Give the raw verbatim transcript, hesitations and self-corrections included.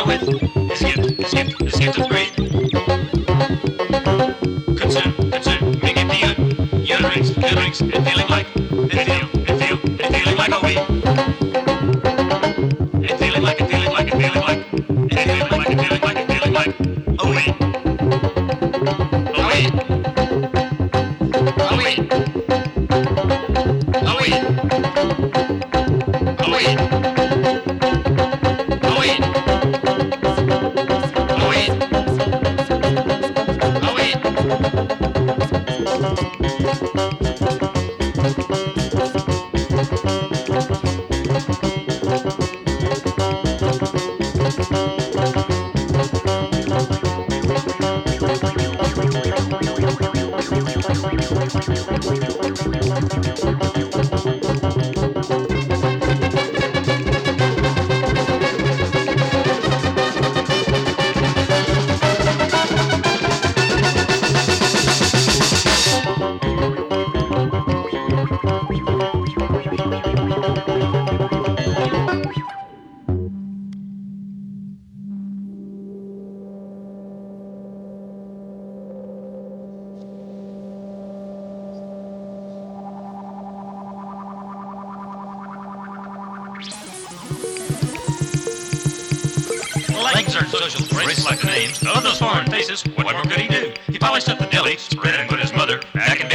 with his gift, his gift, his gift of greed. Consume, consume, making the good. Your drinks, your drinks, and feeling like, and feel, and feel, and feeling like a weed. And feeling like, and feeling like, and feeling like, and feeling like, and feeling like, and feeling like a weed. A weed. A weed. A weed. A weed. A weed. A weed. A weed. Legs are social traits like the names of those foreign faces. What more could he do? He polished up the deli, spread and put his mother back in